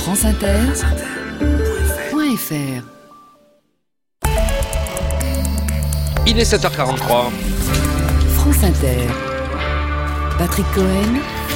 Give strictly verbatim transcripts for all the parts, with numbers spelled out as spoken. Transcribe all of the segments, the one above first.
France Inter point F R. Il est sept heures quarante-trois. France Inter. Patrick Cohen.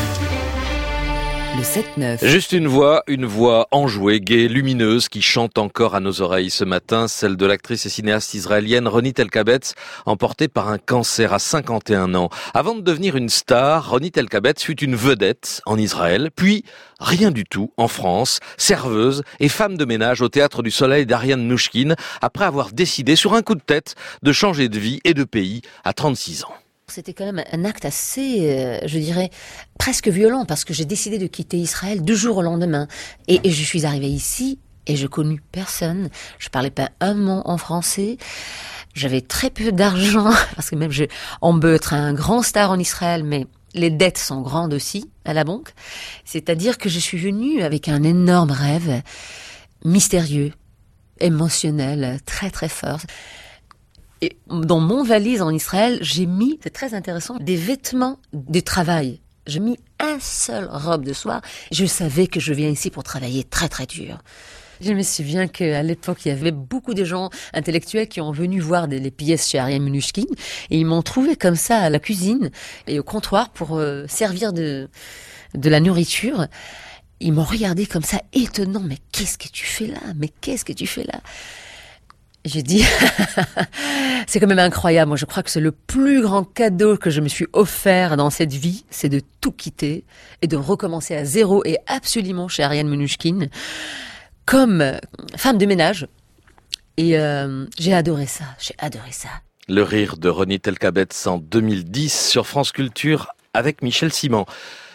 Le sept neuf. Juste une voix, une voix enjouée, gaie, lumineuse, qui chante encore à nos oreilles ce matin, celle de l'actrice et cinéaste israélienne Ronit Elkabetz, emportée par un cancer à cinquante et un ans. Avant de devenir une star, Ronit Elkabetz fut une vedette en Israël, puis rien du tout en France, serveuse et femme de ménage au Théâtre du Soleil d'Ariane Mnouchkine, après avoir décidé sur un coup de tête de changer de vie et de pays à trente-six ans. C'était quand même un acte assez, euh, je dirais, presque violent, parce que j'ai décidé de quitter Israël du jour au lendemain. Et, et je suis arrivée ici, et je connus personne. Je parlais pas un mot en français. J'avais très peu d'argent, parce que même je, on peut être un grand star en Israël, mais les dettes sont grandes aussi à la banque. C'est-à-dire que je suis venue avec un énorme rêve, mystérieux, émotionnel, très très fort. Et dans mon valise en Israël, j'ai mis, c'est très intéressant, des vêtements de travail. J'ai mis un seul robe de soie. Je savais que je viens ici pour travailler très très dur. Je me souviens qu'à l'époque, il y avait beaucoup de gens intellectuels qui ont venu voir des, les pièces chez Ariane Mnouchkine, et ils m'ont trouvé comme ça à la cuisine et au comptoir pour euh, servir de, de la nourriture. Ils m'ont regardé comme ça, étonnant. Mais qu'est-ce que tu fais là? Mais qu'est-ce que tu fais là? J'ai dit, c'est quand même incroyable. Moi, je crois que c'est le plus grand cadeau que je me suis offert dans cette vie, c'est de tout quitter et de recommencer à zéro, et absolument chez Ariane Mnouchkine, comme femme de ménage. Et euh, j'ai adoré ça, j'ai adoré ça. Le rire de Ronit Elkabetz en deux mille dix sur France Culture avec Michel Simon.